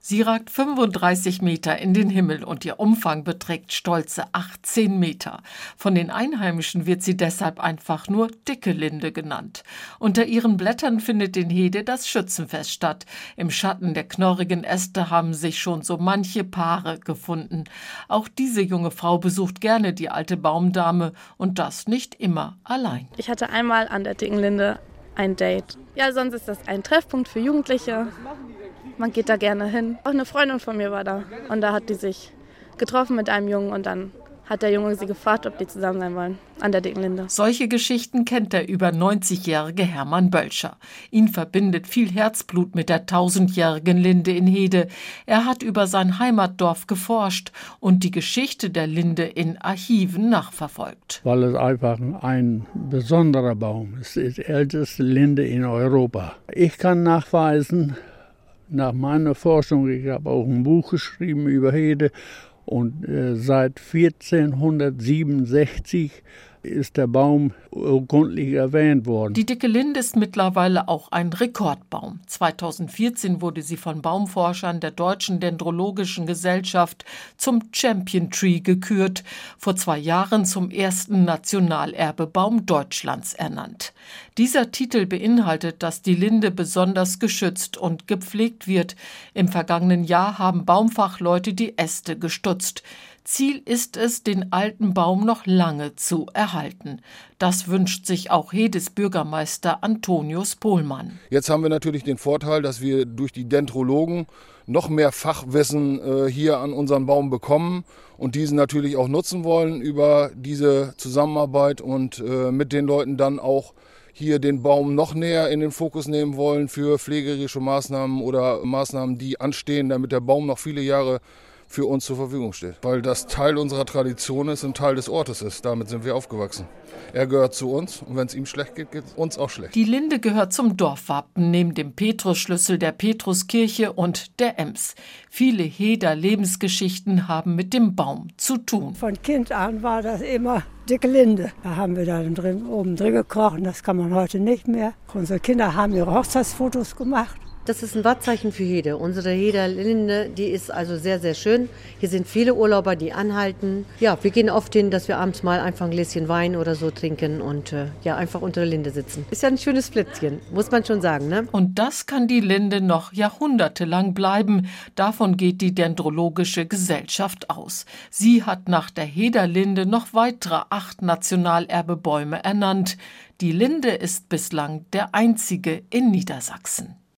Sie ragt 35 Meter in den Himmel und ihr Umfang beträgt stolze 18 Meter. Von den Einheimischen wird sie deshalb einfach nur Dicke Linde genannt. Unter ihren Blättern findet in Hede das Schützenfest statt. Im Schatten der knorrigen Äste haben sich schon so manche Paare gefunden. Auch diese junge Frau besucht gerne die alte Baumdame und das nicht immer allein. Ich hatte einmal an der Dicken Linde ein Date. Ja, sonst ist das ein Treffpunkt für Jugendliche. Man geht da gerne hin. Auch eine Freundin von mir war da und da hat die sich getroffen mit einem Jungen und dann hat der Junge sie gefragt, ob die zusammen sein wollen, an der Dicken Linde. Solche Geschichten kennt der über 90-jährige Hermann Bölscher. Ihn verbindet viel Herzblut mit der 1000-jährigen Linde in Hede. Er hat über sein Heimatdorf geforscht und die Geschichte der Linde in Archiven nachverfolgt. Weil es einfach ein besonderer Baum ist. Es ist die älteste Linde in Europa. Ich kann nachweisen, nach meiner Forschung, ich habe auch ein Buch geschrieben über Hede, und seit 1467 ist der Baum urkundlich erwähnt worden. Die Dicke Linde ist mittlerweile auch ein Rekordbaum. 2014 wurde sie von Baumforschern der Deutschen Dendrologischen Gesellschaft zum Champion Tree gekürt, vor 2 Jahren zum ersten Nationalerbebaum Deutschlands ernannt. Dieser Titel beinhaltet, dass die Linde besonders geschützt und gepflegt wird. Im vergangenen Jahr haben Baumfachleute die Äste gestutzt. Ziel ist es, den alten Baum noch lange zu erhalten. Das wünscht sich auch Hedes Bürgermeister Antonius Pohlmann. Jetzt haben wir natürlich den Vorteil, dass wir durch die Dendrologen noch mehr Fachwissen hier an unseren Baum bekommen und diesen natürlich auch nutzen wollen über diese Zusammenarbeit und mit den Leuten dann auch hier den Baum noch näher in den Fokus nehmen wollen für pflegerische Maßnahmen oder Maßnahmen, die anstehen, damit der Baum noch viele Jahre für uns zur Verfügung steht. Weil das Teil unserer Tradition ist und Teil des Ortes ist. Damit sind wir aufgewachsen. Er gehört zu uns und wenn es ihm schlecht geht, geht es uns auch schlecht. Die Linde gehört zum Dorfwappen neben dem Petrusschlüssel der Petruskirche und der Ems. Viele Heder Lebensgeschichten haben mit dem Baum zu tun. Von Kind an war das immer Dicke Linde. Da haben wir dann oben drin gekocht. Das kann man heute nicht mehr. Unsere Kinder haben ihre Hochzeitsfotos gemacht. Das ist ein Wahrzeichen für Hede. Unsere Heder Linde, die ist also sehr, sehr schön. Hier sind viele Urlauber, die anhalten. Ja, wir gehen oft hin, dass wir abends mal einfach ein Gläschen Wein oder so trinken und einfach unter der Linde sitzen. Ist ja ein schönes Plätzchen, muss man schon sagen, ne? Und das kann die Linde noch jahrhundertelang bleiben. Davon geht die Dendrologische Gesellschaft aus. Sie hat nach der Heder Linde noch weitere 8 Nationalerbebäume ernannt. Die Linde ist bislang der einzige in Niedersachsen.